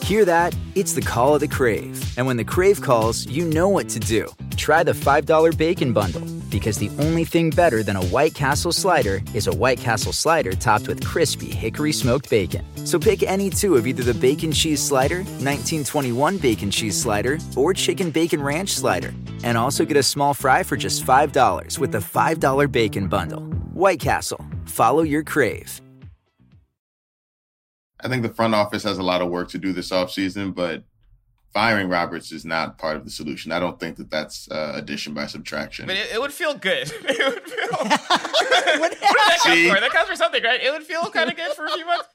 Hear that? It's the call of the Crave. And when the Crave calls, you know what to do. Try the $5 Bacon Bundle, because the only thing better than a White Castle slider is a White Castle slider topped with crispy hickory smoked bacon. So pick any two of either the Bacon Cheese Slider, 1921 Bacon Cheese Slider, or Chicken Bacon Ranch Slider. And also get a small fry for just $5 with the $5 Bacon Bundle. White Castle. Follow your Crave. I think the front office has a lot of work to do this offseason, but firing Roberts is not part of the solution. I don't think that that's addition by subtraction. But it would feel good. It would feel... what does that count for? That counts for something, right? It would feel kind of good for a few months.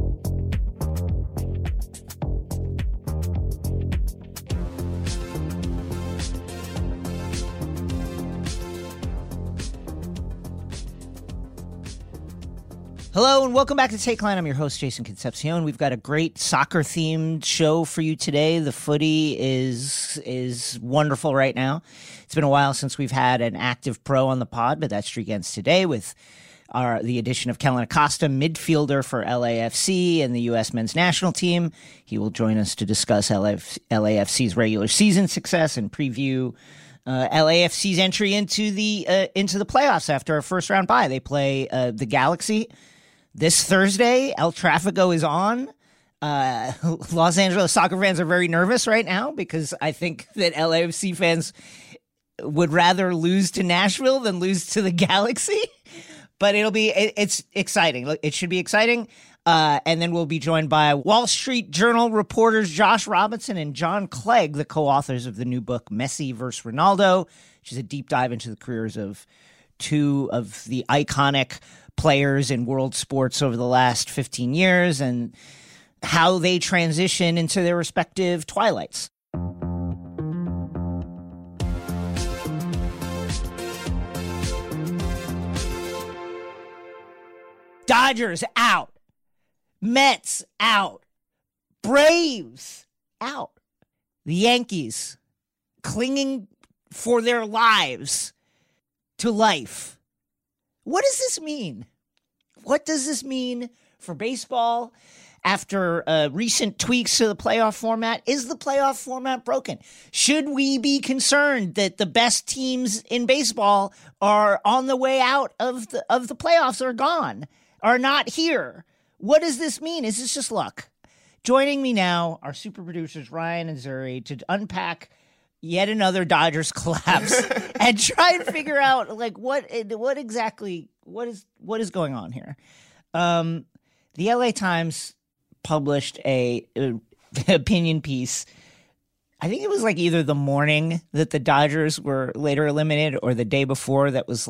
Hello and welcome back to Take Line. I'm your host, Jason Concepcion. We've got a great soccer-themed show for you today. The footy is wonderful right now. It's been a while since we've had an active pro on the pod, but that streak ends today with the addition of Kellen Acosta, midfielder for LAFC and the U.S. men's national team. He will join us to discuss LAFC's regular season success and preview LAFC's entry into the playoffs after a first-round bye. They play the Galaxy this Thursday. El Tráfico is on. Los Angeles soccer fans are very nervous right now because I think that LAFC fans would rather lose to Nashville than lose to the Galaxy. But it's exciting. It should be exciting. And then we'll be joined by Wall Street Journal reporters Josh Robinson and John Clegg, the co-authors of the new book Messi vs. Ronaldo, which is a deep dive into the careers of two of the iconic players in world sports over the last 15 years and how they transition into their respective twilights. Dodgers out. Mets out. Braves out. The Yankees clinging for their lives to life. What does this mean? What does this mean for baseball after recent tweaks to the playoff format? Is the playoff format broken? Should we be concerned that the best teams in baseball are on the way out of the playoffs, are gone, are not here? What does this mean? Is this just luck? Joining me now are super producers Ryan and Zuri to unpack yet another Dodgers collapse and try and figure out what exactly is going on here. The LA Times published a opinion piece. I think it was either the morning that the Dodgers were later eliminated or the day before, that was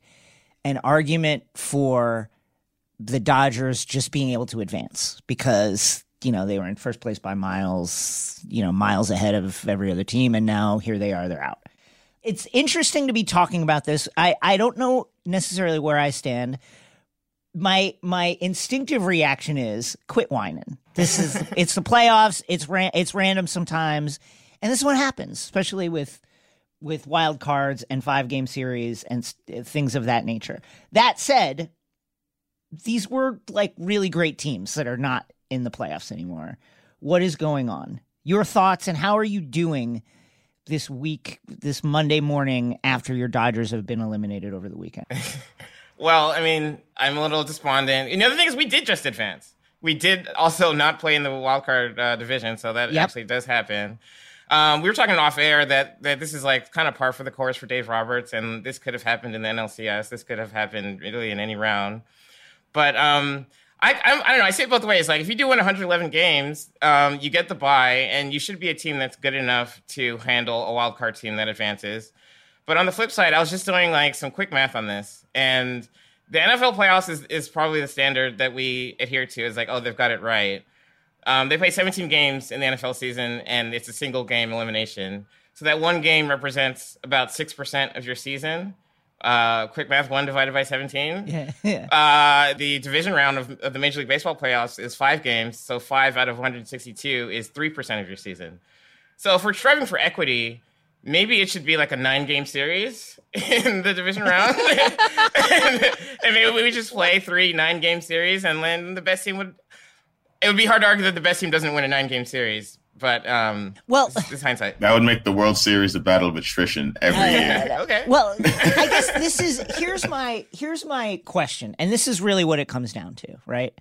an argument for the Dodgers just being able to advance because they were in first place by miles, miles ahead of every other team. And now here they are, they're out. It's interesting to be talking about this. I don't know necessarily where I stand. My instinctive reaction is quit whining. It's the playoffs. It's random sometimes. And this is what happens, especially with wild cards and 5-game series and things of that nature. That said, these were really great teams that are not in the playoffs anymore. What is going on? Your thoughts, and how are you doing this week, this Monday morning after your Dodgers have been eliminated over the weekend? Well, I mean, I'm a little despondent. The other thing is we did just advance. We did also not play in the wild card division, so that actually does happen. We were talking off air that this is kind of par for the course for Dave Roberts, and this could have happened in the NLCS. This could have happened really in any round. But I don't know. I say it both ways. If you do win 111 games, you get the bye, and you should be a team that's good enough to handle a wild card team that advances. But on the flip side, I was just doing some quick math on this, and the NFL playoffs is probably the standard that we adhere to. Is they've got it right. They play 17 games in the NFL season, and it's a single game elimination. So that one game represents about 6% of your season. Quick math, 1 divided by 17. Yeah. The division round of the Major League Baseball playoffs is 5 games, so 5 out of 162 is 3% of your season. So if we're striving for equity, maybe it should be a 9-game series in the division round. and maybe we just play 3 9-game series, and then the best team would... it would be hard to argue that the best team doesn't win a 9-game series. But it's hindsight. That would make the World Series a battle of attrition every year. Okay. Well, I guess here's my question, and this is really what it comes down to, right?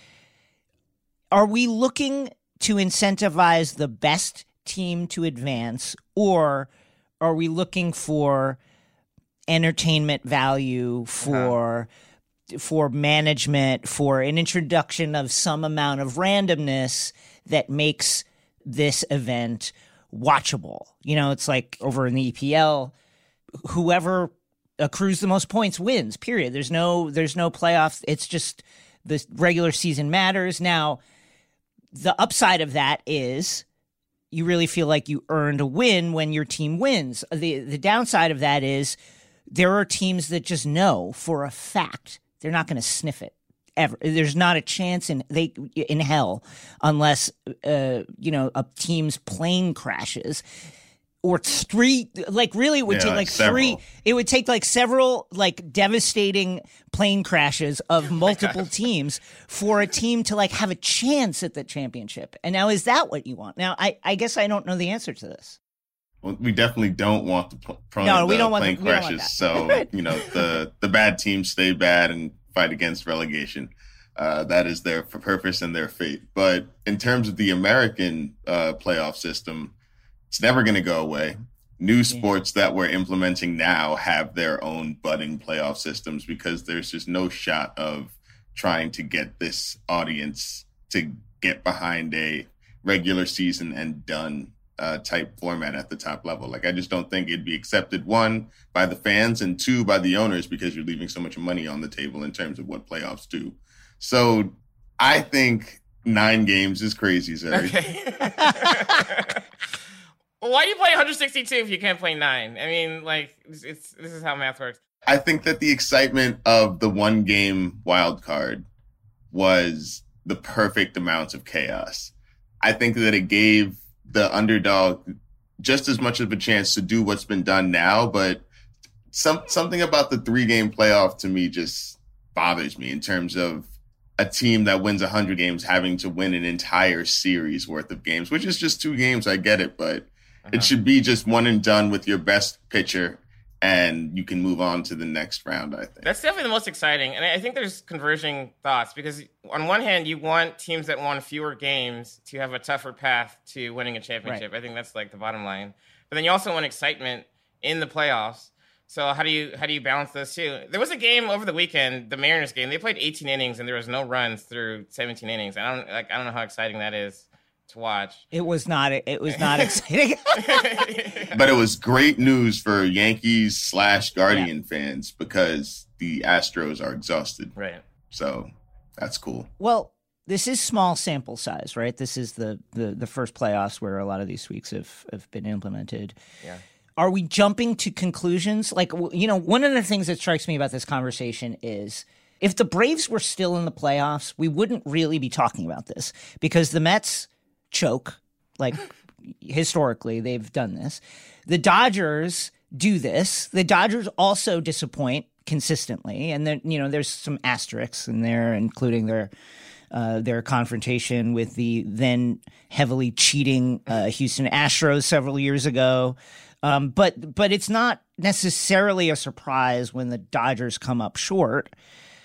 Are we looking to incentivize the best team to advance, or are we looking for entertainment value, for management, for an introduction of some amount of randomness that makes this event watchable? You know, it's like over in the EPL, whoever accrues the most points wins, period. There's no playoffs. It's just the regular season matters. Now, the upside of that is you really feel like you earned a win when your team wins. The downside of that is there are teams that just know for a fact they're not going to sniff it. Ever. There's not a chance in hell unless a team's plane crashes, or three. Like really, it would take like several. Three. It would take like several like devastating plane crashes of multiple teams for a team to like have a chance at the championship. And now, is that what you want? Now, I guess I don't know the answer to this. Well, we definitely don't want the plane crashes. So the bad teams stay bad and fight against relegation. That is their purpose and their fate. But in terms of the American playoff system, it's never going to go away. New sports that we're implementing now have their own budding playoff systems because there's just no shot of trying to get this audience to get behind a regular season and done type format at the top level. Like, I just don't think it'd be accepted, one, by the fans, and two, by the owners, because you're leaving so much money on the table in terms of what playoffs do. So I think 9 games is crazy, Zary. Okay. Well, why do you play 162 if you can't play 9? I mean, like, this is how math works. I think that the excitement of the 1-game wild card was the perfect amount of chaos. I think that it gave the underdog just as much of a chance to do what's been done now, but something about the 3-game playoff to me just bothers me in terms of a team that wins 100 games having to win an entire series worth of games, which is just 2 games. I get it, but it should be just one and done with your best pitcher, and you can move on to the next round, I think. That's definitely the most exciting. And I think there's converging thoughts because on one hand, you want teams that won fewer games to have a tougher path to winning a championship. Right. I think that's like the bottom line. But then you also want excitement in the playoffs. So how do you balance those two? There was a game over the weekend, the Mariners game. They played 18 innings and there was no runs through 17 innings. I don't know how exciting that is to watch. It was not exciting. But it was great news for Yankees / Guardian fans because the Astros are exhausted. Right. So that's cool. Well, this is small sample size, right? This is the first playoffs where a lot of these sweeps have been implemented. Yeah. Are we jumping to conclusions? Like, one of the things that strikes me about this conversation is if the Braves were still in the playoffs, we wouldn't really be talking about this because the Mets choke. Like, historically, they've done this. The Dodgers do this. The Dodgers also disappoint consistently. And then, there's some asterisks in there, including their confrontation with the then heavily cheating Houston Astros several years ago. But it's not necessarily a surprise when the Dodgers come up short.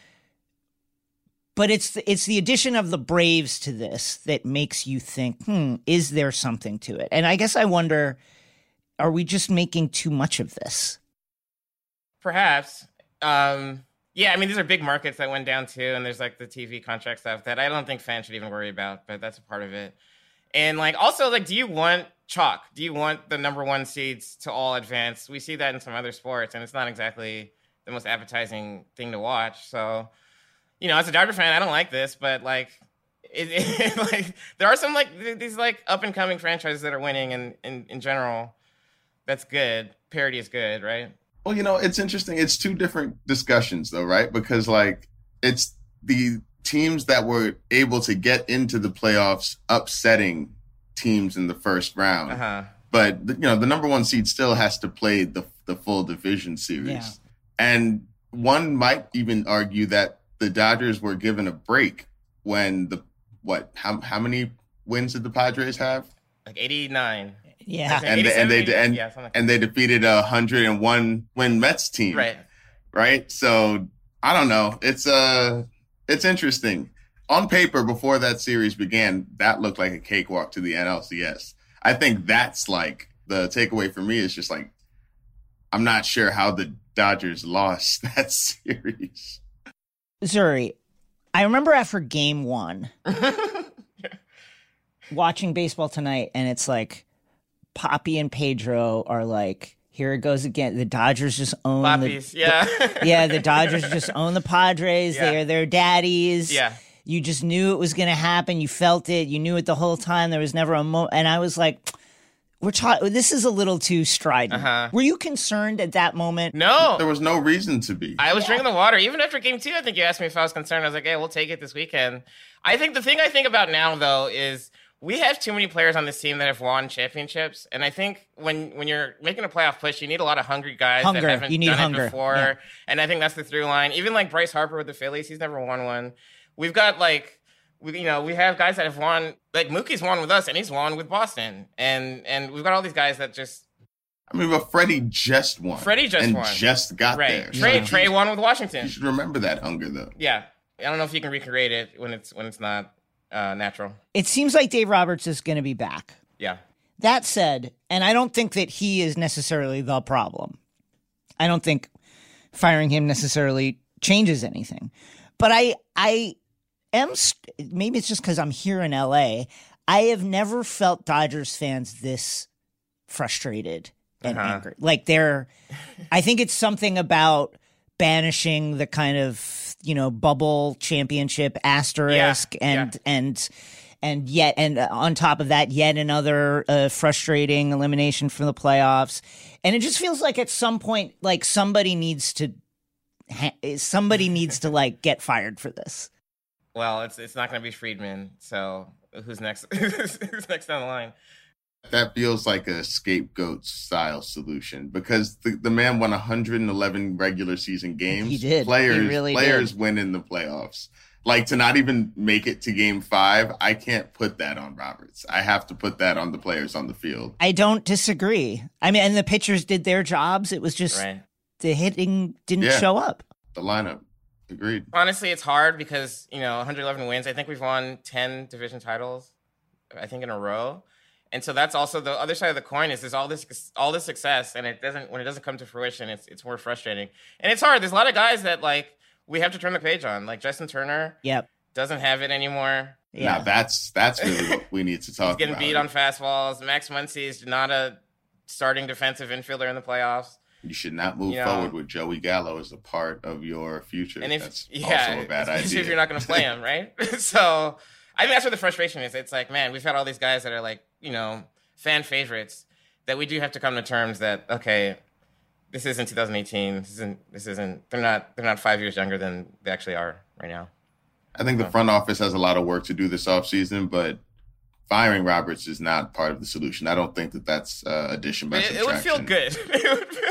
But it's the addition of the Braves to this that makes you think, is there something to it? And I guess I wonder, are we just making too much of this? Perhaps. Yeah, I mean, these are big markets that went down too, and there's like the TV contract stuff that I don't think fans should even worry about, but that's a part of it. And like, also, like, do you want chalk? Do you want the number 1 seeds to all advance? We see that in some other sports, and it's not exactly the most appetizing thing to watch. So, as a Dodger fan, I don't like this, but like, like there are some like these like up and coming franchises that are winning, and in general, that's good. Parity is good, right? Well, it's interesting. It's 2 different discussions, though, right? Because like it's the teams that were able to get into the playoffs upsetting teams in the first round. But the number 1 seed still has to play the full division series. Yeah. And one might even argue that the Dodgers were given a break when the how many wins did the Padres have? Like 89. Yeah. And they defeated a 101 win Mets team. Right. So I don't know. It's interesting. On paper, before that series began, that looked like a cakewalk to the NLCS. I think that's like the takeaway for me is just like, I'm not sure how the Dodgers lost that series. Zuri, I remember after game 1 watching Baseball Tonight, and it's like Poppy and Pedro are like, here it goes again. The Dodgers just own the Dodgers just own the Padres. Yeah. They are their daddies. Yeah. You just knew it was going to happen. You felt it. You knew it the whole time. There was never a moment. And I was like, this is a little too strident. Were you concerned at that moment? No. There was no reason to be. I was drinking the water. Even after game 2, I think you asked me if I was concerned. I was like, hey, we'll take it this weekend. I think the thing I think about now, though, is we have too many players on this team that have won championships. And I think when you're making a playoff push, you need a lot of hungry guys that haven't done it before. Yeah. And I think that's the through line. Even like Bryce Harper with the Phillies, he's never won one. We've got we have guys that have won, like Mookie's won with us and he's won with Boston. And we've got all these guys that just. I mean, but Freddie just won. Just got there. Trey won with Washington. You should remember that hunger, though. Yeah. I don't know if you can recreate it when it's not natural. It seems like Dave Roberts is going to be back. Yeah. That said, and I don't think that he is necessarily the problem. I don't think firing him necessarily changes anything. But I am, maybe it's just because I'm here in LA, I have never felt Dodgers fans this frustrated and angry. Like I think it's something about banishing the kind of, bubble championship asterisk and on top of that, yet another frustrating elimination from the playoffs. And it just feels like at some point, like somebody needs to like get fired for this. Well, it's not going to be Friedman. So who's next? Who's next down the line? That feels like a scapegoat style solution because the man won 111 regular season games. He did. Players win in the playoffs. Like to not even make it to game 5, I can't put that on Roberts. I have to put that on the players on the field. I don't disagree. I mean, and the pitchers did their jobs. It was just the hitting didn't show up. The lineup. Agreed. Honestly, it's hard because, 111 wins. I think we've won 10 division titles, I think, in a row. And so that's also the other side of the coin is there's all this success, and when it doesn't come to fruition, it's more frustrating. And it's hard. There's a lot of guys that we have to turn the page on. Like Justin Turner doesn't have it anymore. Yeah, now that's really what we need to talk about. He's getting beat on fastballs. Max Muncy is not a starting defensive infielder in the playoffs. You should not move forward with Joey Gallo as a part of your future. And that's also a bad idea. If you're not going to play him, right? So I think that's where the frustration is. It's like, man, we've had all these guys that are like, fan favorites that we do have to come to terms that, okay, this isn't 2018. This isn't. They're not 5 years younger than they actually are right now. I think the front office has a lot of work to do this offseason, but firing Roberts is not part of the solution. I don't think that's addition by subtraction. It would feel good. It would feel.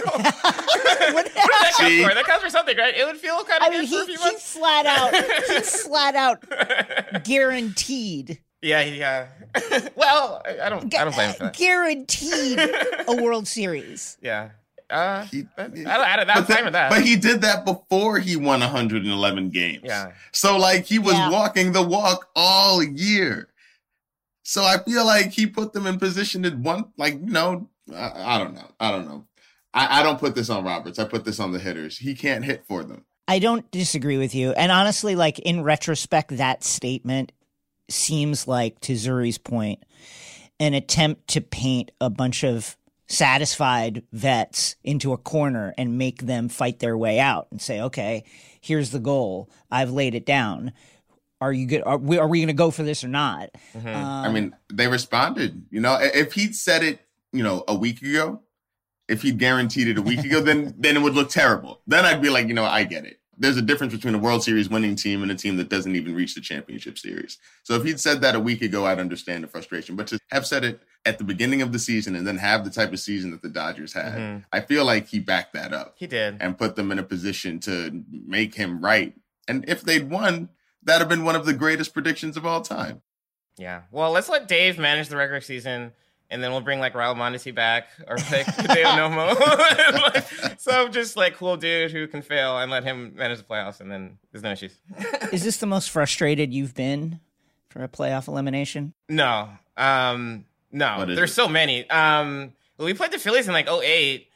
That counts for something, right? It would feel kind of good for a few months. He's flat out guaranteed. Yeah. Well, I don't blame him for that. Guaranteed a World Series. Yeah. I'm fine with that. But he did that before he won 111 games. Yeah. So he was walking the walk all year. So I feel like he put them in position to I don't know. I don't put this on Roberts. I put this on the hitters. He can't hit for them. I don't disagree with you. And honestly, in retrospect, that statement seems like, to Zuri's point, an attempt to paint a bunch of satisfied vets into a corner and make them fight their way out and say, okay, here's the goal. I've laid it down. Are you good? Are we going to go for this or not? Mm-hmm. I mean, they responded. If he'd said it, a week ago, if he'd guaranteed it a week ago, then it would look terrible. Then I'd be like, I get it. There's a difference between a World Series winning team and a team that doesn't even reach the championship series. So if he'd said that a week ago, I'd understand the frustration. But to have said it at the beginning of the season and then have the type of season that the Dodgers had, I feel like he backed that up. He did. And put them in a position to make him right. And if they'd won, that'd have been one of the greatest predictions of all time. Yeah. Well, let's let Dave manage the regular season, and then we'll bring like Raul Mondesi back or like Hideo Nomo. So just like cool dude who can fail and let him manage the playoffs, and then there's no issues. Is this the most frustrated you've been for a playoff elimination? No. No. There's so many. We played the Phillies in like 2008,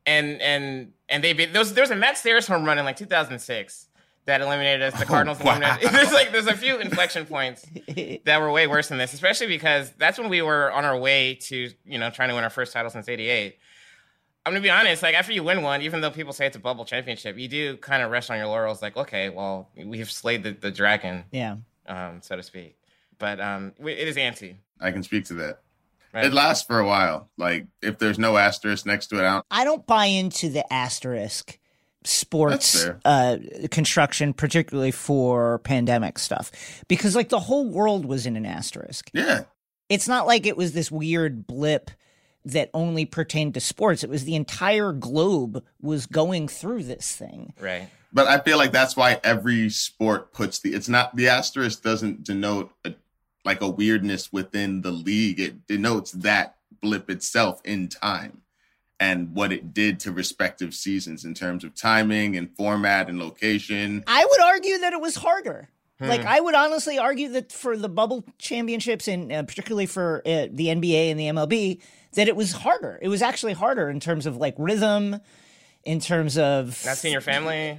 and they beat there was a Matt Stairs home run in like 2006 that eliminated us. The Cardinals eliminated. There's a few inflection points that were way worse than this, especially because that's when we were on our way to, trying to win our first title since '88. I'm gonna be honest, like after you win one, even though people say it's a bubble championship, you do kind of rest on your laurels, like, okay, well, we've slayed the dragon, so to speak. But it is antsy. I can speak to that. Right. It lasts for a while. Like if there's no asterisk next to it, I don't buy into the asterisk sports construction, particularly for pandemic stuff, because like the whole world was in an asterisk. Yeah. It's not like it was this weird blip that only pertained to sports. It was the entire globe was going through this thing. Right. But I feel like that's why every sport puts the asterisk doesn't denote a weirdness within the league. It denotes that blip itself in time and what it did to respective seasons in terms of timing and format and location. I would argue that it was harder. Like, I would honestly argue that for the bubble championships and particularly for the NBA and the MLB, that it was harder. It was actually harder in terms of like rhythm, in terms of not seeing your family,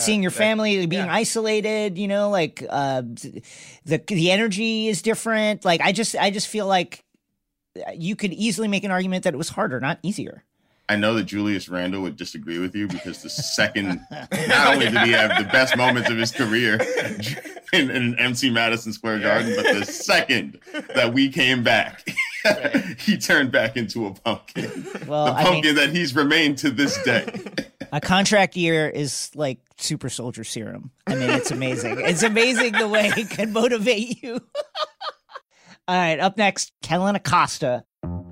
being isolated, the energy is different. Like, I just feel like you could easily make an argument that it was harder, not easier. I know that Julius Randle would disagree with you because the second, not only did he have the best moments of his career in MC Madison Square Garden, but the second that we came back, he turned back into a pumpkin. Well, the pumpkin that he's remained to this day. A contract year is like super soldier serum. I mean, it's amazing. It's amazing the way it can motivate you. All right, up next, Kellyn Acosta.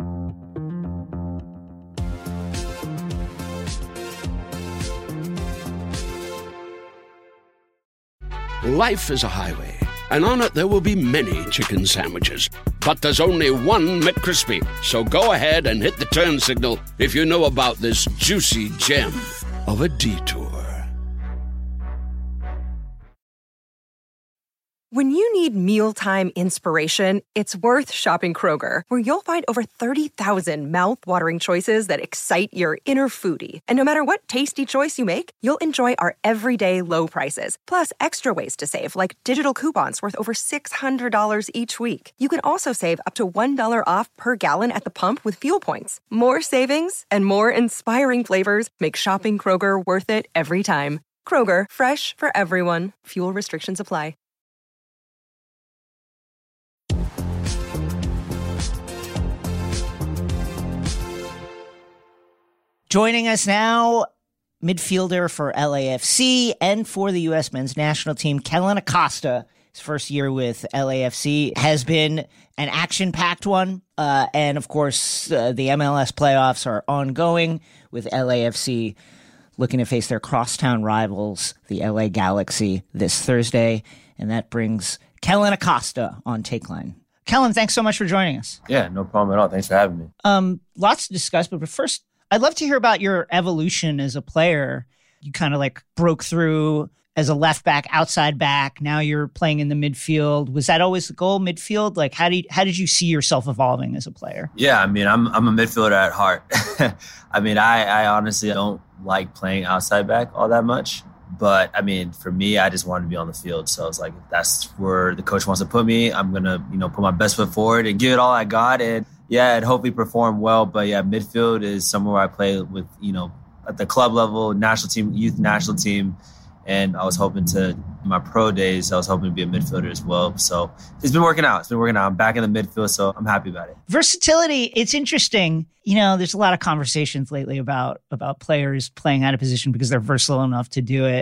Life is a highway, and on it there will be many chicken sandwiches. But there's only one McCrispy. So go ahead and hit the turn signal if you know about this juicy gem of a detour. When you need mealtime inspiration, it's worth shopping Kroger, where you'll find over 30,000 mouth-watering choices that excite your inner foodie. And no matter what tasty choice you make, you'll enjoy our everyday low prices, plus extra ways to save, like digital coupons worth over $600 each week. You can also save up to $1 off per gallon at the pump with fuel points. More savings and more inspiring flavors make shopping Kroger worth it every time. Kroger, fresh for everyone. Fuel restrictions apply. Joining us now, midfielder for LAFC and for the U.S. men's national team, Kellyn Acosta. His first year with LAFC has been an action-packed one. And, of course, the MLS playoffs are ongoing with LAFC looking to face their crosstown rivals, the LA Galaxy, this Thursday. And that brings Kellyn Acosta on Take Line. Kellyn, thanks so much for joining us. Yeah, no problem at all. Thanks for having me. Lots to discuss, but first, I'd love to hear about your evolution as a player. You kind of like broke through as a left back, outside back. Now you're playing in the midfield. Was that always the goal, midfield? Like, how did you see yourself evolving as a player? Yeah, I mean, I'm a midfielder at heart. I mean, I honestly don't like playing outside back all that much. But, I mean, for me, I just wanted to be on the field. So it's like, if that's where the coach wants to put me, I'm going to, put my best foot forward and give it all I got. And, yeah, and hopefully perform well. But, yeah, midfield is somewhere where I play with, at the club level, national team, youth national team. And I was hoping to, in my pro days, I was hoping to be a midfielder as well. So it's been working out. I'm back in the midfield, so I'm happy about it. Versatility, it's interesting. There's a lot of conversations lately about players playing out of position because they're versatile enough to do it.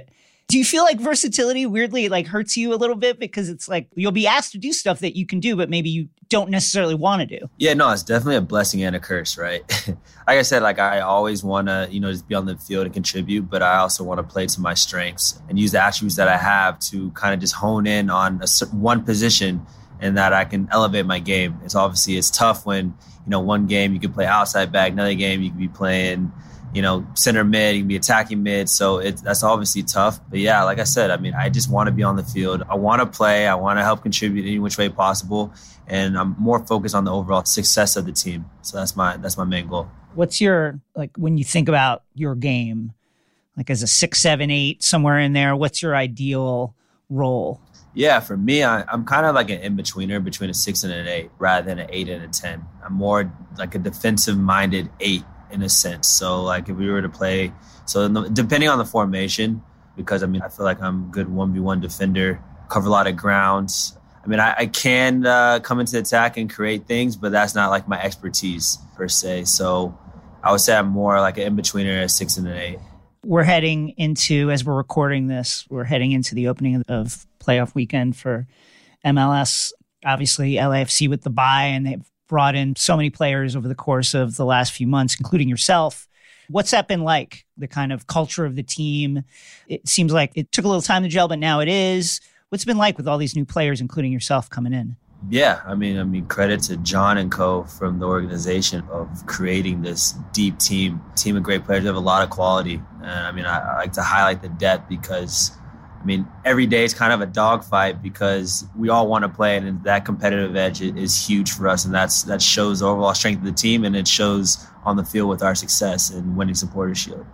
Do you feel like versatility weirdly like hurts you a little bit because it's like you'll be asked to do stuff that you can do, but maybe you don't necessarily want to do? Yeah, no, it's definitely a blessing and a curse, right? Like I said, like I always want to, just be on the field and contribute, but I also want to play to my strengths and use the attributes that I have to kind of just hone in on one position and that I can elevate my game. It's tough when, one game you can play outside back, another game you can be playing center mid, you can be attacking mid. So that's obviously tough. But yeah, like I said, I just want to be on the field. I want to play. I want to help contribute any which way possible. And I'm more focused on the overall success of the team. So that's my main goal. What's your, when you think about your game, as a 6, 7, 8, somewhere in there, what's your ideal role? Yeah, for me, I'm kind of like an in-betweener between a 6 and an 8 rather than an 8 and a 10. I'm more like a defensive-minded 8. In a sense. So if we were to play, depending on the formation, because I feel like I'm a good 1v1 defender, cover a lot of grounds. I can come into the attack and create things, but that's not like my expertise per se. So I would say I'm more like an in-betweener, a 6 and an 8. We're heading into, as we're recording this, the opening of playoff weekend for MLS. Obviously, LAFC with the bye, and they've brought in so many players over the course of the last few months, including yourself. What's that been like, the kind of culture of the team? It seems like it took a little time to gel, but now it is. What's it been like with all these new players, including yourself, coming in? Yeah, credit to John and co from the organization of creating this deep team of great players. They have a lot of quality. And I like to highlight the depth because every day is kind of a dogfight because we all want to play, and that competitive edge is huge for us, and that shows the overall strength of the team, and it shows on the field with our success in winning Supporters Shield.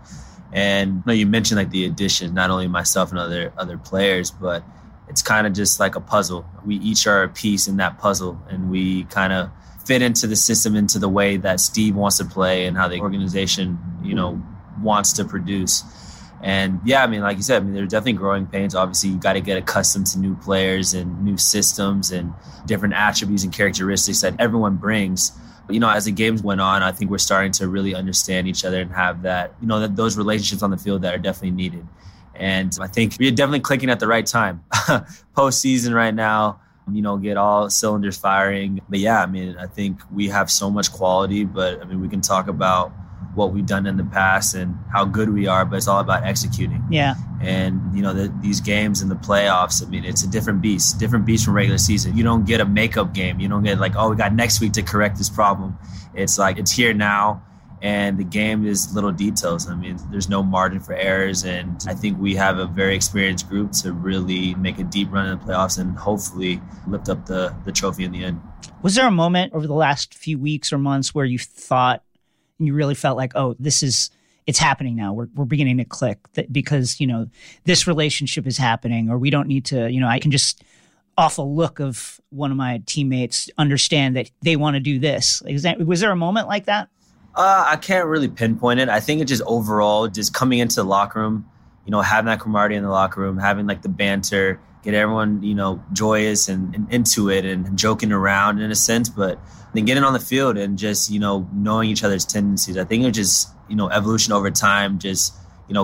And you mentioned the addition, not only myself and other players, but it's kind of just like a puzzle. We each are a piece in that puzzle, and we kind of fit into the system, into the way that Steve wants to play and how the organization, wants to produce. And yeah, like you said, there's definitely growing pains. Obviously, you got to get accustomed to new players and new systems and different attributes and characteristics that everyone brings. But, as the games went on, I think we're starting to really understand each other and have that, those relationships on the field that are definitely needed. And I think we're definitely clicking at the right time. Postseason right now, get all cylinders firing. But yeah, I think we have so much quality, but we can talk about what we've done in the past and how good we are, but it's all about executing. Yeah. And, these games in the playoffs, it's a different beast from regular season. You don't get a makeup game. You don't get we got next week to correct this problem. It's it's here now, and the game is little details. There's no margin for errors, and I think we have a very experienced group to really make a deep run in the playoffs and hopefully lift up the trophy in the end. Was there a moment over the last few weeks or months where you thought, you really felt like, oh, it's happening now. We're beginning to click because, this relationship is happening, or we don't need to, I can just off a look of one of my teammates understand that they want to do this. Was there a moment like that? I can't really pinpoint it. I think it's just overall just coming into the locker room, having that camaraderie in the locker room, having the banter, get everyone, joyous and into it and joking around in a sense, but then getting on the field and just, knowing each other's tendencies. I think it's just, evolution over time, just,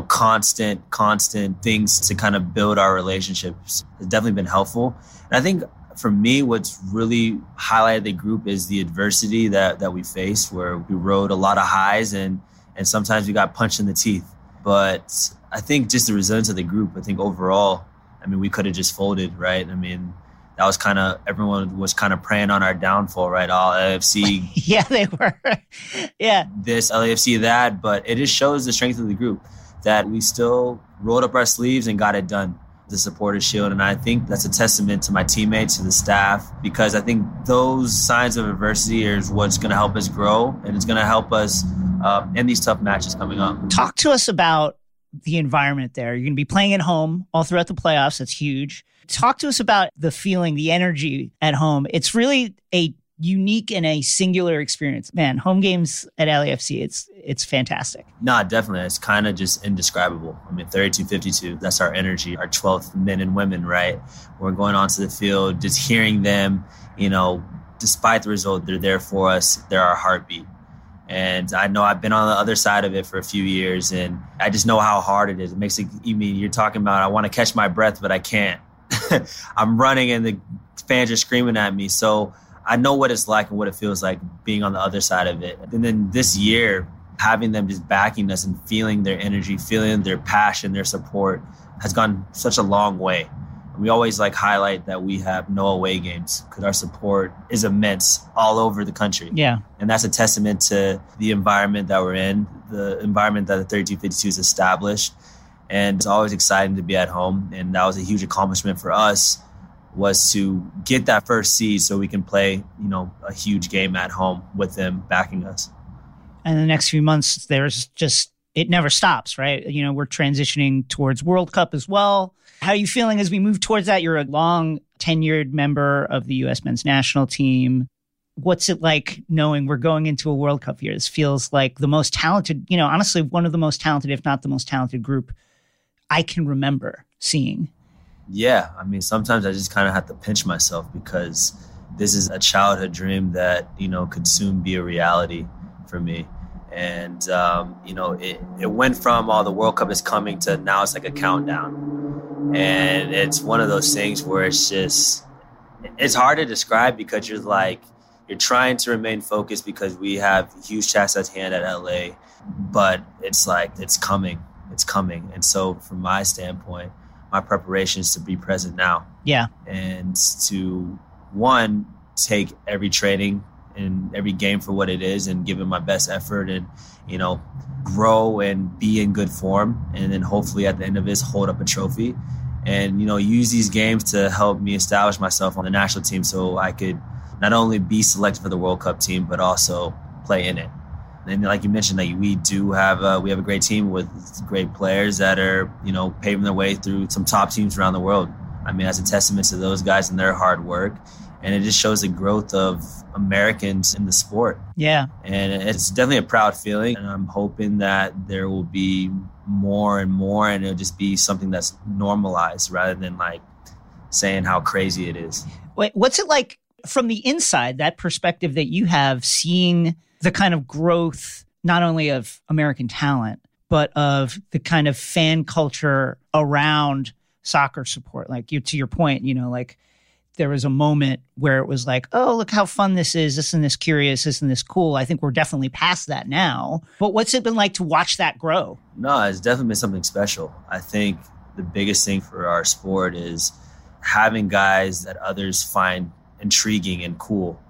constant things to kind of build our relationships has definitely been helpful. And I think for me, what's really highlighted the group is the adversity that we faced, where we rode a lot of highs and sometimes we got punched in the teeth. But I think just the resilience of the group, I think overall, we could have just folded, right? That was everyone was kind of preying on our downfall, right? All LAFC. Yeah, they were. Yeah. This, LAFC, that. But it just shows the strength of the group that we still rolled up our sleeves and got it done, the Supporters Shield. And I think that's a testament to my teammates, to the staff, because I think those signs of adversity is what's going to help us grow, and it's going to help us in these tough matches coming up. Talk to us about the environment there. You're going to be playing at home all throughout the playoffs. That's huge. Talk to us about the feeling, the energy at home. It's really a unique and a singular experience. Man, home games at LAFC, it's fantastic. No, definitely. It's kind of just indescribable. 32-52, that's our energy, our 12th men and women, right? We're going onto the field, just hearing them, despite the result, they're there for us. They're our heartbeat. And I know I've been on the other side of it for a few years, and I just know how hard it is. It makes it, you're talking about, I want to catch my breath, but I can't. I'm running and the fans are screaming at me. So I know what it's like and what it feels like being on the other side of it. And then this year, having them just backing us and feeling their energy, feeling their passion, their support has gone such a long way. We always highlight that we have no away games because our support is immense all over the country. Yeah. And that's a testament to the environment that we're in, the environment that the 3252 has established. And it's always exciting to be at home. And that was a huge accomplishment for us, was to get that first seed so we can play, a huge game at home with them backing us. And the next few months, it never stops, right? We're transitioning towards World Cup as well. How are you feeling as we move towards that? You're a long tenured member of the U.S. men's national team. What's it like knowing we're going into a World Cup year? This feels like the most talented, honestly, one of the most talented, if not the most talented group I can remember seeing. Yeah. I mean, sometimes I just kind of have to pinch myself because this is a childhood dream that, could soon be a reality for me. And, it went from, the World Cup is coming to now it's like a countdown. And it's one of those things where it's hard to describe because you're trying to remain focused because we have huge tasks at hand at LA, but it's coming. It's coming. And so from my standpoint, my preparation is to be present now. Yeah. And to, one, take every training and every game for what it is and give it my best effort and, grow and be in good form. And then hopefully at the end of this, hold up a trophy and, use these games to help me establish myself on the national team so I could not only be selected for the World Cup team, but also play in it. And like you mentioned, we do have we have a great team with great players that are, paving their way through some top teams around the world. I mean, that's a testament to those guys and their hard work. And it just shows the growth of Americans in the sport. Yeah. And it's definitely a proud feeling. And I'm hoping that there will be more and more, and it'll just be something that's normalized rather than saying how crazy it is. Wait, what's it like from the inside, that perspective that you have, seeing the kind of growth, not only of American talent, but of the kind of fan culture around soccer support? To your point, there was a moment where it was oh, look how fun this is. Isn't this curious? Isn't this cool? I think we're definitely past that now. But what's it been like to watch that grow? No, it's definitely been something special. I think the biggest thing for our sport is having guys that others find intriguing and cool.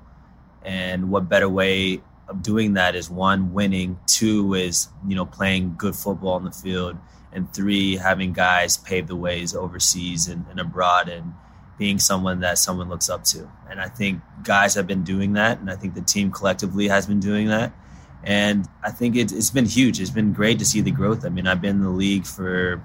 And what better way of doing that is, one, winning. Two is, playing good football on the field. And three, having guys pave the ways overseas and abroad and being someone that someone looks up to. And I think guys have been doing that. And I think the team collectively has been doing that. And I think it's been huge. It's been great to see the growth. I mean, I've been in the league for,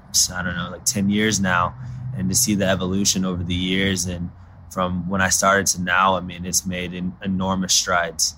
10 years now. And to see the evolution over the years and from when I started to now, I mean, it's made enormous strides.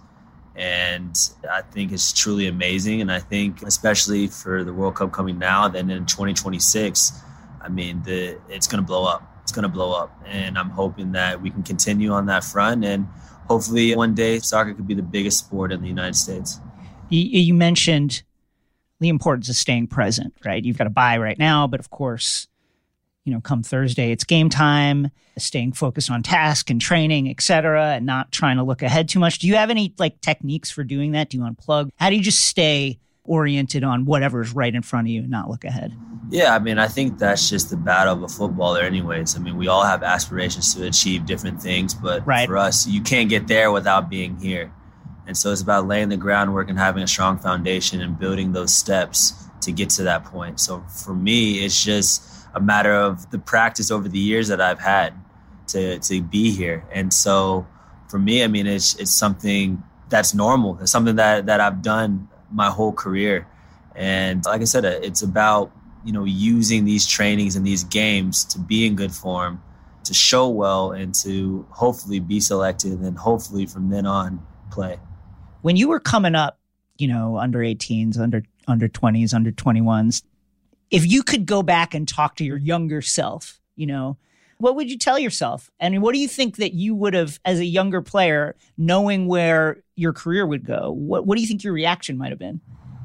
And I think it's truly amazing. And I think especially for the World Cup coming now, then in 2026, I mean, it's going to blow up. It's going to blow up. And I'm hoping that we can continue on that front. And hopefully one day soccer could be the biggest sport in the United States. You mentioned the importance of staying present, right? You've got a bye right now, but of course, come Thursday, it's game time, staying focused on task and training, et cetera, and not trying to look ahead too much. Do you have any techniques for doing that? Do you unplug? How do you just stay oriented on whatever's right in front of you and not look ahead? Yeah, I mean, I think that's just the battle of a footballer anyways. I mean, we all have aspirations to achieve different things, but For us, you can't get there without being here. And so it's about laying the groundwork and having a strong foundation and building those steps to get to that point. So for me, it's just a matter of the practice over the years that I've had to be here. And so for me, I mean, it's something that's normal. It's something that I've done my whole career. And like I said, it's about, using these trainings and these games to be in good form, to show well, and to hopefully be selected, and then hopefully from then on play. When you were coming up, under 18s, under 20s, under 21s, if you could go back and talk to your younger self, What would you tell yourself? And what do you think that you would have, as a younger player, knowing where your career would go, what do you think your reaction might have been?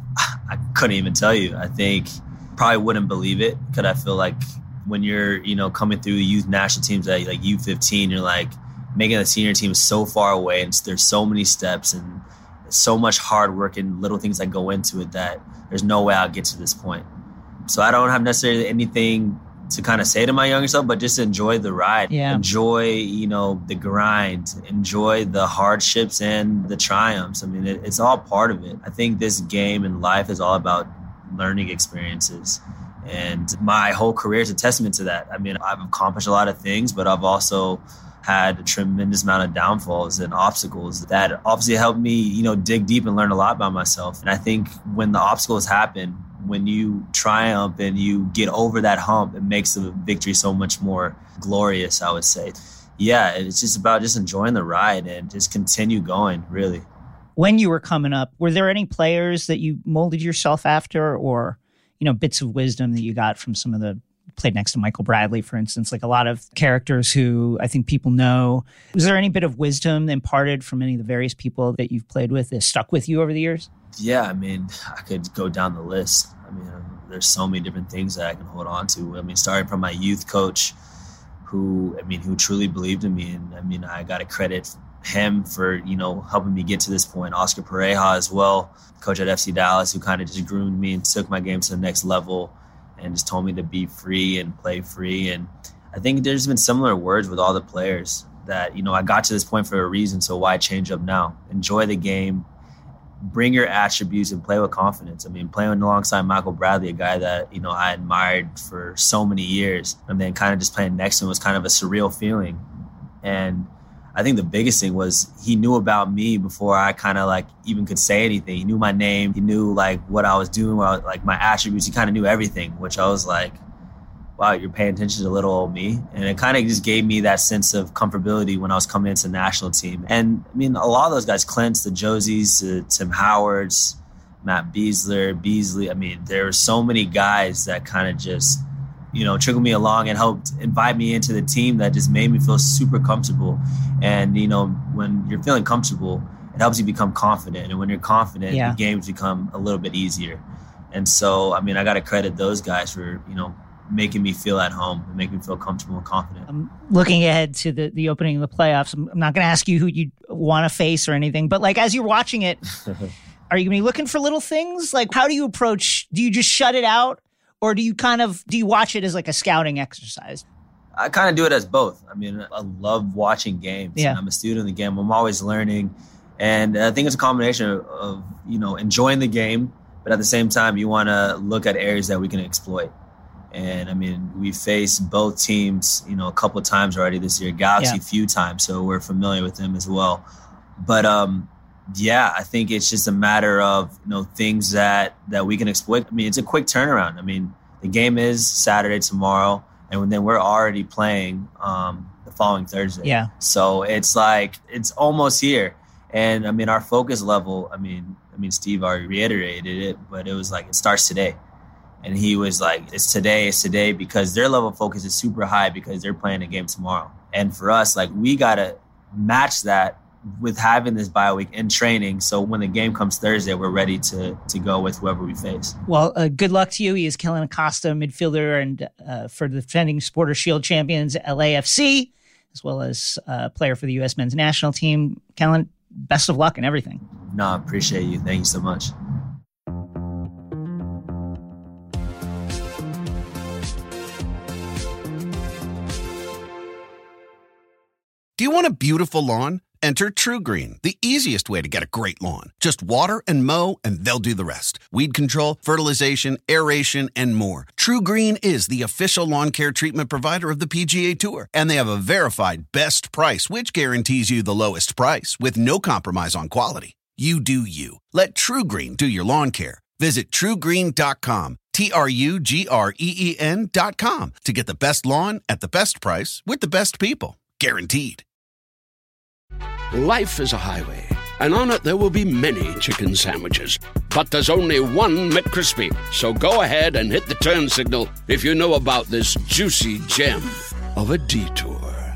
I couldn't even tell you. I think probably wouldn't believe it, because I feel like when you're, coming through youth national teams at like U15, you're like making the senior team so far away, and there's so many steps and so much hard work and little things that go into it that there's no way I'll get to this point. So I don't have necessarily anything to kind of say to my younger self, but just enjoy the ride. Yeah. Enjoy, the grind. Enjoy the hardships and the triumphs. I mean, it's all part of it. I think this game and life is all about learning experiences. And my whole career is a testament to that. I mean, I've accomplished a lot of things, but I've also had a tremendous amount of downfalls and obstacles that obviously helped me, dig deep and learn a lot about myself. And I think when the obstacles happen, when you triumph and you get over that hump, it makes the victory so much more glorious, I would say. Yeah, it's just about just enjoying the ride and just continue going, really. When you were coming up, were there any players that you molded yourself after, or, bits of wisdom that you got from some of the played next to Michael Bradley, for instance, like a lot of characters who I think people know. Was there any bit of wisdom imparted from any of the various people that you've played with that stuck with you over the years? Yeah, I mean, I could go down the list. I mean, there's so many different things that I can hold on to. I mean, starting from my youth coach, who truly believed in me. And I mean, I got to credit him for, helping me get to this point. Oscar Pareja as well, coach at FC Dallas, who kind of just groomed me and took my game to the next level and just told me to be free and play free. And I think there's been similar words with all the players that, I got to this point for a reason, so why change up now? Enjoy the game. Bring your attributes and play with confidence. I mean, playing alongside Michael Bradley, a guy that, I admired for so many years, and then kind of just playing next to him was kind of a surreal feeling. And I think the biggest thing was he knew about me before I kind of like even could say anything. He knew my name. He knew like what I was doing, like my attributes. He kind of knew everything, which I was like, wow, you're paying attention to little old me. And it kind of just gave me that sense of comfortability when I was coming into the national team. And I mean, a lot of those guys, Clint's, the Josies, Tim Howard's, Matt Beasley. I mean, there were so many guys that kind of just, trickled me along and helped invite me into the team that just made me feel super comfortable. And, when you're feeling comfortable, it helps you become confident. And when you're confident, the games become a little bit easier. And so, I mean, I got to credit those guys for, making me feel at home and making me feel comfortable and confident. I'm looking ahead to the opening of the playoffs. I'm not going to ask you who you want to face or anything, but like as you're watching it, are you going to be looking for little things? Like how do you approach, do you just shut it out, or do you watch it as like a scouting exercise? I kind of do it as both. I mean, I love watching games. Yeah. I'm a student of the game. I'm always learning. And I think it's a combination of enjoying the game, but at the same time, you want to look at areas that we can exploit. And I mean, we faced both teams, a couple of times already this year, Galaxy a few times, so we're familiar with them as well. But I think it's just a matter of, things that we can exploit. I mean, it's a quick turnaround. I mean, the game is Saturday tomorrow, and then we're already playing the following Thursday. Yeah. So it's like, it's almost here. And I mean, our focus level, I mean, Steve already reiterated it, but it was like, it starts today. And he was like, it's today, because their level of focus is super high because they're playing a game tomorrow. And for us, like, we got to match that with having this bye week and training. So when the game comes Thursday, we're ready to go with whoever we face. Well, good luck to you. He is Kellyn Acosta, midfielder and for the defending Supporters Shield champions, LAFC, as well as player for the U.S. men's national team. Kellyn, best of luck and everything. No, I appreciate you. Thank you so much. Do you want a beautiful lawn? Enter TruGreen, the easiest way to get a great lawn. Just water and mow, and they'll do the rest. Weed control, fertilization, aeration, and more. TruGreen is the official lawn care treatment provider of the PGA Tour, and they have a verified best price, which guarantees you the lowest price with no compromise on quality. You do you. Let TruGreen do your lawn care. Visit TruGreen.com, TruGreen.com, to get the best lawn at the best price with the best people. Guaranteed. Life is a highway, and on it there will be many chicken sandwiches. But there's only one McCrispy. So go ahead and hit the turn signal if you know about this juicy gem of a detour.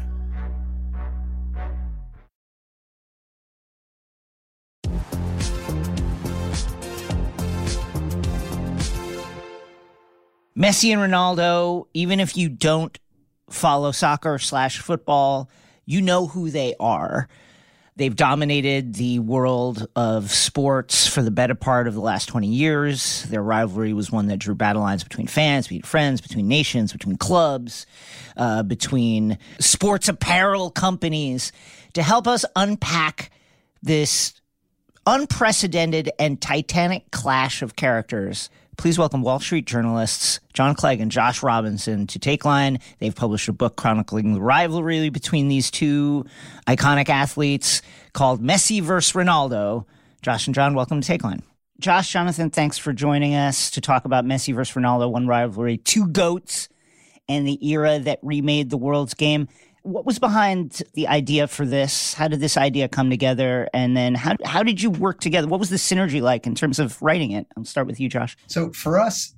Messi and Ronaldo, even if you don't follow soccer/football, you know who they are. They've dominated the world of sports for the better part of the last 20 years. Their rivalry was one that drew battle lines between fans, between friends, between nations, between clubs, between sports apparel companies. To help us unpack this unprecedented and titanic clash of characters, please welcome Wall Street journalists John Clegg and Josh Robinson to Take Line. They've published a book chronicling the rivalry between these two iconic athletes called Messi vs. Ronaldo. Josh and John, welcome to Take Line. Josh, Jonathan, thanks for joining us to talk about Messi vs. Ronaldo, one rivalry, two GOATs, and the era that remade the world's game. What was behind the idea for this? How did this idea come together? And then how did you work together? What was the synergy like in terms of writing it? I'll start with you, Josh. So for us,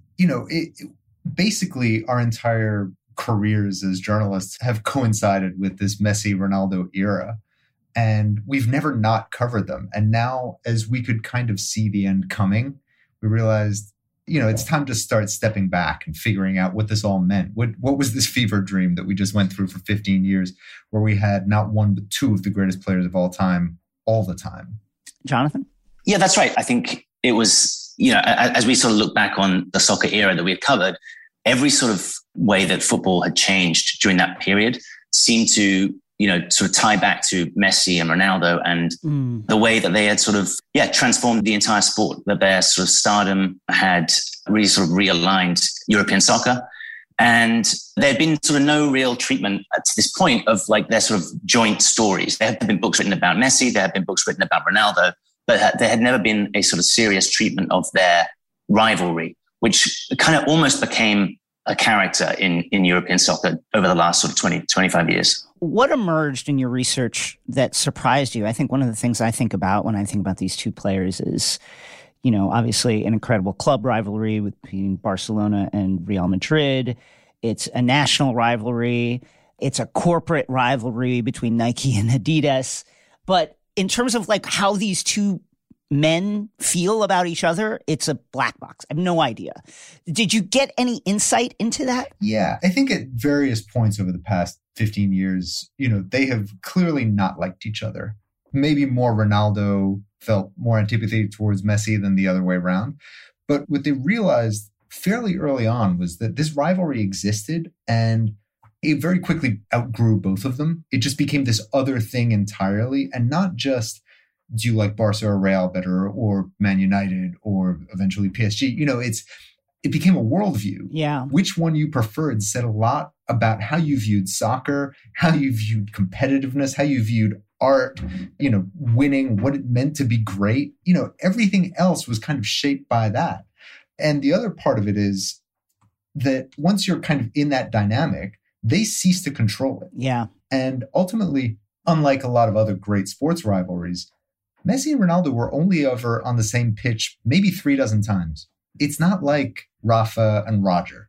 basically our entire careers as journalists have coincided with this Messi-Ronaldo era. And we've never not covered them. And now, as we could kind of see the end coming, we realized, it's time to start stepping back and figuring out what this all meant. What was this fever dream that we just went through for 15 years where we had not one but two of the greatest players of all time, all the time? Jonathan? Yeah, that's right. I think it was, as we sort of look back on the soccer era that we had covered, every sort of way that football had changed during that period seemed to sort of tie back to Messi and Ronaldo and the way that they had sort of, transformed the entire sport, that their sort of stardom had really sort of realigned European soccer. And there had been sort of no real treatment to this point of like their sort of joint stories. There had been books written about Messi, there had been books written about Ronaldo, but there had never been a sort of serious treatment of their rivalry, which kind of almost became a character in European soccer over the last sort of 20, 25 years. What emerged in your research that surprised you? I think one of the things I think about when I think about these two players is, obviously an incredible club rivalry between Barcelona and Real Madrid. It's a national rivalry. It's a corporate rivalry between Nike and Adidas. But in terms of like how these two men feel about each other, it's a black box. I have no idea. Did you get any insight into that? Yeah, I think at various points over the past 15 years, they have clearly not liked each other. Maybe more Ronaldo felt more antipathy towards Messi than the other way around. But what they realized fairly early on was that this rivalry existed and it very quickly outgrew both of them. It just became this other thing entirely, and not just do you like Barca or Real better, or Man United, or eventually PSG? It became a worldview. Yeah. Which one you preferred said a lot about how you viewed soccer, how you viewed competitiveness, how you viewed art, winning, what it meant to be great. Everything else was kind of shaped by that. And the other part of it is that once you're kind of in that dynamic, they cease to control it. Yeah. And ultimately, unlike a lot of other great sports rivalries, Messi and Ronaldo were only ever on the same pitch maybe 36 times. It's not like Rafa and Roger,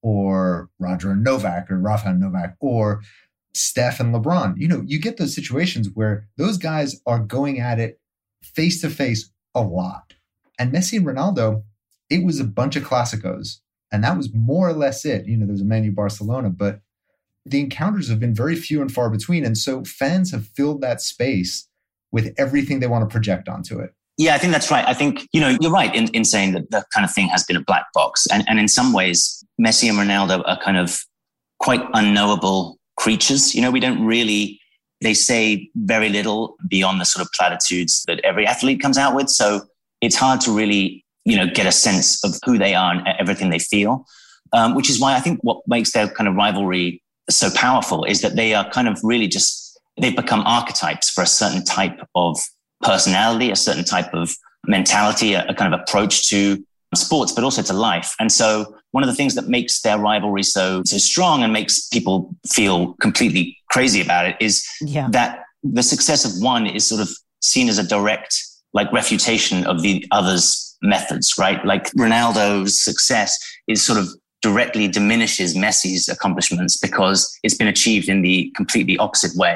or Roger and Novak, or Rafa and Novak, or Steph and LeBron. You get those situations where those guys are going at it face to face a lot. And Messi and Ronaldo, it was a bunch of Clásicos. And that was more or less it. There was a Man U Barcelona, but the encounters have been very few and far between. And so fans have filled that space with everything they want to project onto it. Yeah, I think that's right. I think, you're right in saying that that kind of thing has been a black box. And in some ways, Messi and Ronaldo are kind of quite unknowable creatures. We don't really, they say very little beyond the sort of platitudes that every athlete comes out with. So it's hard to really, get a sense of who they are and everything they feel, which is why I think what makes their kind of rivalry so powerful is that they are kind of really just, they've become archetypes for a certain type of personality, a certain type of mentality, a kind of approach to sports, but also to life. And so one of the things that makes their rivalry so strong and makes people feel completely crazy about it is that the success of one is sort of seen as a direct refutation of the other's methods, right? Like Ronaldo's success is sort of directly diminishes Messi's accomplishments because it's been achieved in the completely opposite way.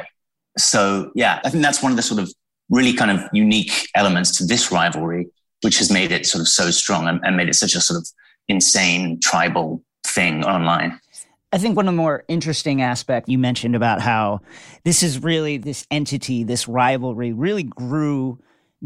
So, yeah, I think that's one of the sort of really kind of unique elements to this rivalry, which has made it sort of so strong and made it such a sort of insane tribal thing online. I think one of the more interesting aspects you mentioned about how this is really this entity, this rivalry really grew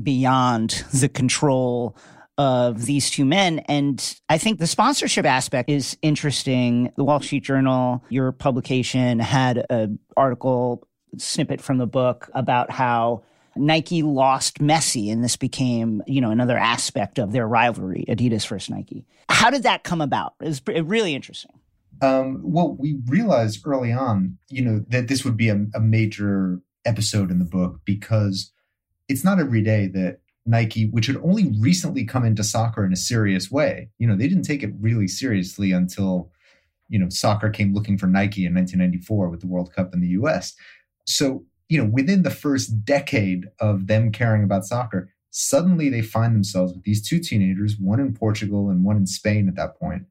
beyond the control of these two men. And I think the sponsorship aspect is interesting. The Wall Street Journal, your publication, had an article snippet from the book about how Nike lost Messi, and this became, another aspect of their rivalry, Adidas versus Nike. How did that come about? It was really interesting. Well, we realized early on, that this would be a major episode in the book because it's not every day that Nike, which had only recently come into soccer in a serious way, they didn't take it really seriously until, soccer came looking for Nike in 1994 with the World Cup in the US. So, within the first decade of them caring about soccer, suddenly they find themselves with these two teenagers, one in Portugal and one in Spain at that point,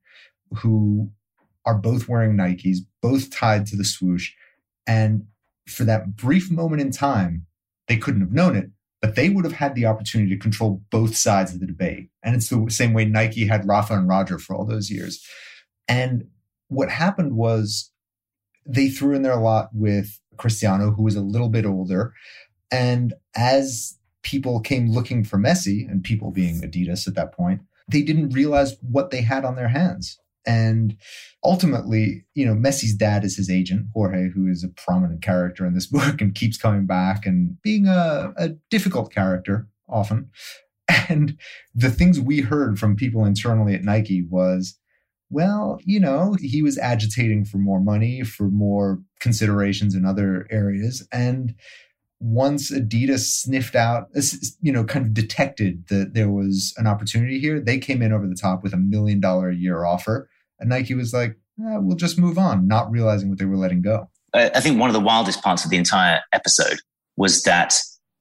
who are both wearing Nikes, both tied to the swoosh. And for that brief moment in time, they couldn't have known it, but they would have had the opportunity to control both sides of the debate. And it's the same way Nike had Rafa and Roger for all those years. And what happened was they threw in their lot with Cristiano, who was a little bit older. And as people came looking for Messi, and people being Adidas at that point, they didn't realize what they had on their hands. And ultimately, Messi's dad is his agent, Jorge, who is a prominent character in this book and keeps coming back and being a difficult character often. And the things we heard from people internally at Nike was, well, he was agitating for more money, for more considerations in other areas. And once Adidas sniffed out, kind of detected that there was an opportunity here, they came in over the top with $1 million a year offer. And Nike was like, we'll just move on, not realizing what they were letting go. I think one of the wildest parts of the entire episode was that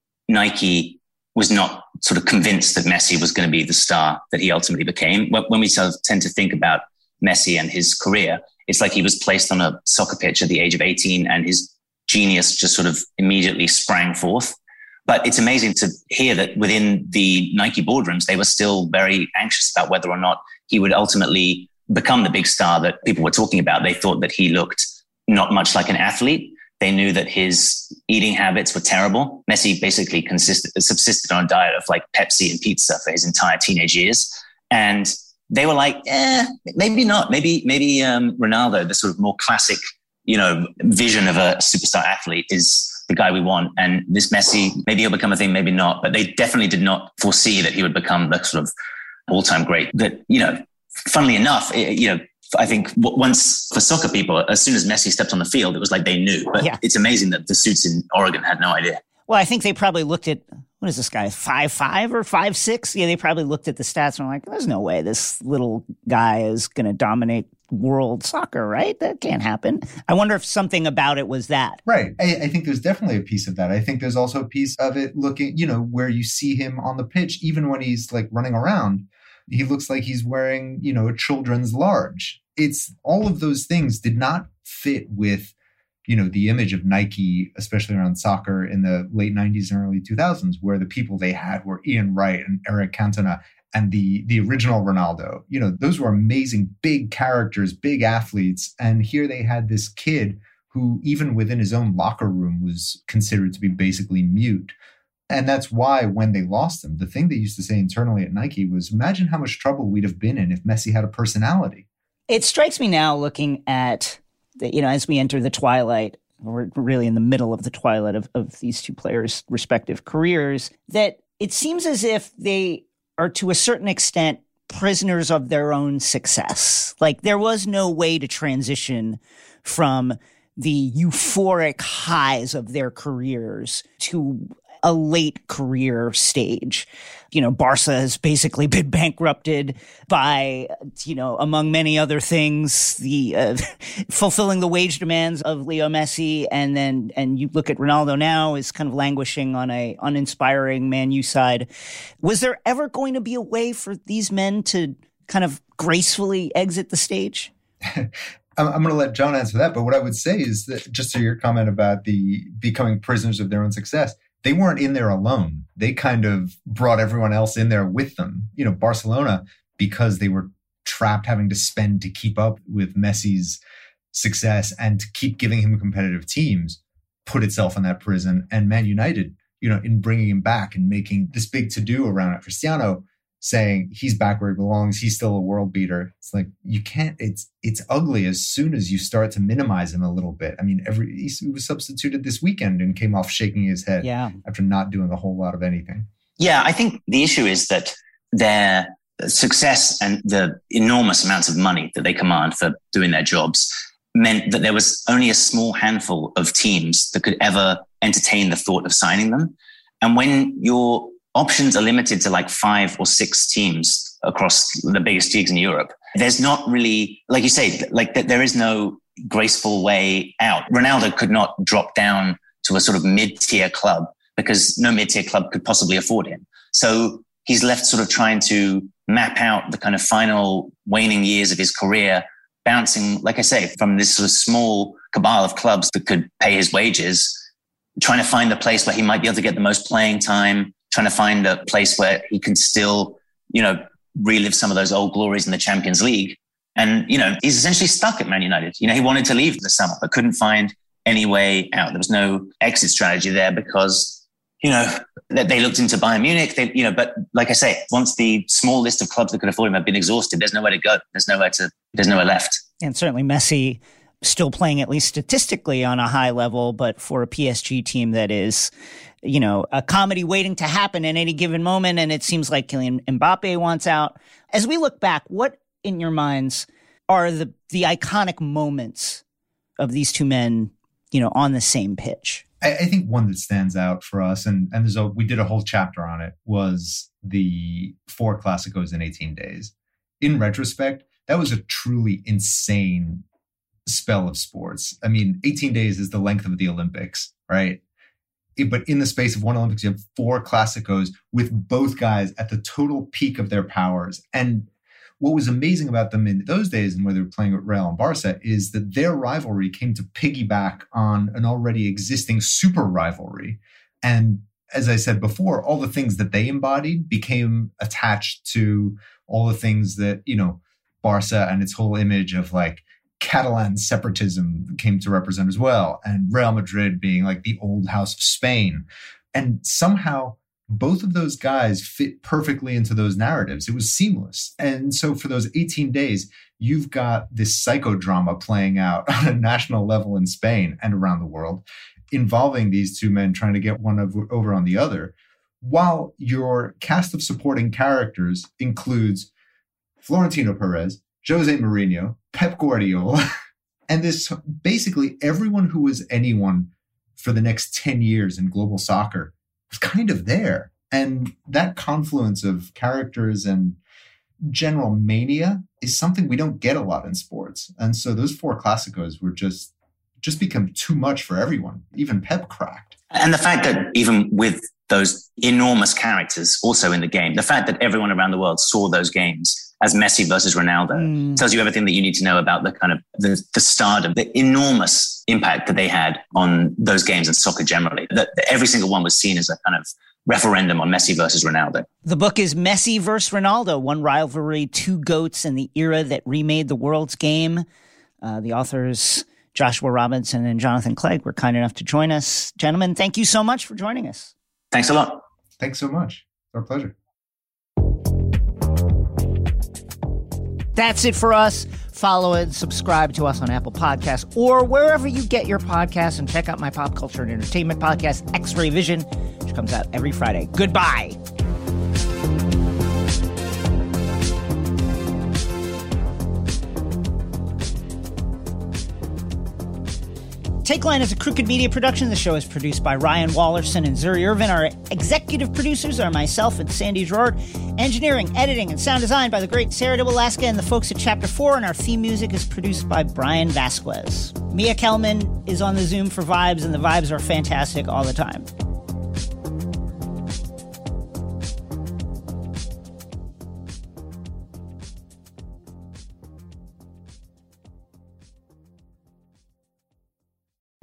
Nike was not sort of convinced that Messi was going to be the star that he ultimately became. When we sort of tend to think about Messi and his career, it's like he was placed on a soccer pitch at the age of 18 and his genius just sort of immediately sprang forth. But it's amazing to hear that within the Nike boardrooms, they were still very anxious about whether or not he would ultimately become the big star that people were talking about. They thought that he looked not much like an athlete. They knew that his eating habits were terrible. Messi basically subsisted on a diet of like Pepsi and pizza for his entire teenage years. And they were like, maybe not. Maybe Ronaldo, the sort of more classic, vision of a superstar athlete, is the guy we want. And this Messi, maybe he'll become a thing, maybe not. But they definitely did not foresee that he would become the sort of all-time great. That, funnily enough, I think once for soccer people, as soon as Messi stepped on the field, it was like they knew. But It's amazing that the suits in Oregon had no idea. Well, I think they probably looked at, what is this guy, 5'5" or 5'6"? Yeah, they probably looked at the stats and were like, there's no way this little guy is going to dominate world soccer, right? That can't happen. I wonder if something about it was that. Right. I think there's definitely a piece of that. I think there's also a piece of it looking, where you see him on the pitch, even when he's like running around, he looks like he's wearing, a children's large. It's all of those things did not fit with, the image of Nike, especially around soccer in the late 90s and early 2000s, where the people they had were Ian Wright and Eric Cantona and the original Ronaldo. Those were amazing, big characters, big athletes. And here they had this kid who, even within his own locker room, was considered to be basically mute. And that's why when they lost him, the thing they used to say internally at Nike was, imagine how much trouble we'd have been in if Messi had a personality. It strikes me now looking at, as we enter the twilight, we're really in the middle of the twilight of these two players' respective careers, that it seems as if they are to a certain extent prisoners of their own success. Like there was no way to transition from the euphoric highs of their careers to a late career stage. Barca has basically been bankrupted by, among many other things, the fulfilling the wage demands of Leo Messi. And you look at Ronaldo now is kind of languishing on a uninspiring Man U side. Was there ever going to be a way for these men to kind of gracefully exit the stage? I'm going to let John answer that. But what I would say is that, just to your comment about the becoming prisoners of their own success, they weren't in there alone. They kind of brought everyone else in there with them. Barcelona, because they were trapped having to spend to keep up with Messi's success and to keep giving him competitive teams, put itself in that prison. And Man United, in bringing him back and making this big to-do around it, Cristiano saying he's back where he belongs, he's still a world beater. It's like, you can't, it's ugly as soon as you start to minimize him a little bit. I mean, he was substituted this weekend and came off shaking his head after not doing a whole lot of anything. Yeah, I think the issue is that their success and the enormous amounts of money that they command for doing their jobs meant that there was only a small handful of teams that could ever entertain the thought of signing them. And when your options are limited to like 5 or 6 teams across the biggest leagues in Europe, there's not really, like you say, there is no graceful way out. Ronaldo could not drop down to a sort of mid-tier club because no mid-tier club could possibly afford him. So he's left sort of trying to map out the kind of final waning years of his career, bouncing, like I say, from this sort of small cabal of clubs that could pay his wages, trying to find a place where he might be able to get the most playing time, trying to find a place where he can still, relive some of those old glories in the Champions League. And, he's essentially stuck at Man United. He wanted to leave this summer, but couldn't find any way out. There was no exit strategy there because, they looked into Bayern Munich, but like I say, once the small list of clubs that could afford him had been exhausted, there's nowhere to go. There's nowhere left. And certainly Messi still playing, at least statistically, on a high level, but for a PSG team that is, a comedy waiting to happen at any given moment. And it seems like Kylian Mbappe wants out. As we look back, what in your minds are the iconic moments of these two men, on the same pitch? I think one that stands out for us, and we did a whole chapter on it, was the 4 Clásicos in 18 days. In retrospect, that was a truly insane spell of sports. I mean, 18 days is the length of the Olympics, right? But in the space of one Olympics, you have 4 Clásicos with both guys at the total peak of their powers. And what was amazing about them in those days and where they were playing with Real and Barca is that their rivalry came to piggyback on an already existing super rivalry. And as I said before, all the things that they embodied became attached to all the things that, Barca and its whole image of like Catalan separatism came to represent as well. And Real Madrid being like the old house of Spain. And somehow both of those guys fit perfectly into those narratives. It was seamless. And so for those 18 days, you've got this psychodrama playing out on a national level in Spain and around the world, involving these two men trying to get one over on the other, while your cast of supporting characters includes Florentino Perez, Jose Mourinho, Pep Guardiola, and this basically everyone who was anyone for the next 10 years in global soccer was kind of there. And that confluence of characters and general mania is something we don't get a lot in sports. And so those 4 Clásicos were just become too much for everyone. Even Pep cracked. And the fact that even with those enormous characters also in the game, the fact that everyone around the world saw those games as Messi versus Ronaldo tells you everything that you need to know about the kind of the stardom, the enormous impact that they had on those games and soccer generally. That every single one was seen as a kind of referendum on Messi versus Ronaldo. The book is Messi versus Ronaldo, One Rivalry, Two Goats, and the Era That Remade the World's Game. The authors Joshua Robinson and Jonathan Clegg were kind enough to join us. Gentlemen, thank you so much for joining us. Thanks a lot. Thanks so much. Our pleasure. That's it for us. Follow and subscribe to us on Apple Podcasts or wherever you get your podcasts, and check out my pop culture and entertainment podcast, X-Ray Vision, which comes out every Friday. Goodbye. Takeline is a Crooked Media production. The show is produced by Ryan Wallerson and Zuri Irvin. Our executive producers are myself and Sandy Gerard. Engineering, editing, and sound design by the great Sarah de Alaska and the folks at Chapter 4. And our theme music is produced by Brian Vasquez. Mia Kelman is on the Zoom for vibes, and the vibes are fantastic all the time.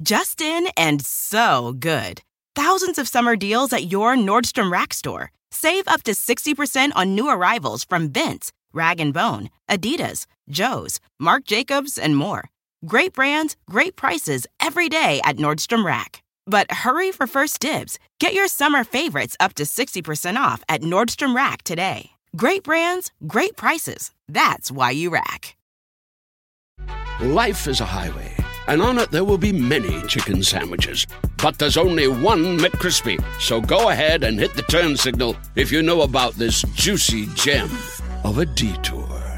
Just in and so good. Thousands of summer deals at your Nordstrom Rack store. Save up to 60% on new arrivals from Vince, Rag & Bone, Adidas, Joe's, Marc Jacobs, and more. Great brands, great prices every day at Nordstrom Rack. But hurry for first dibs. Get your summer favorites up to 60% off at Nordstrom Rack today. Great brands, great prices. That's why you rack. Life is a highway, and on it there will be many chicken sandwiches. But there's only one McCrispy. So go ahead and hit the turn signal if you know about this juicy gem of a detour.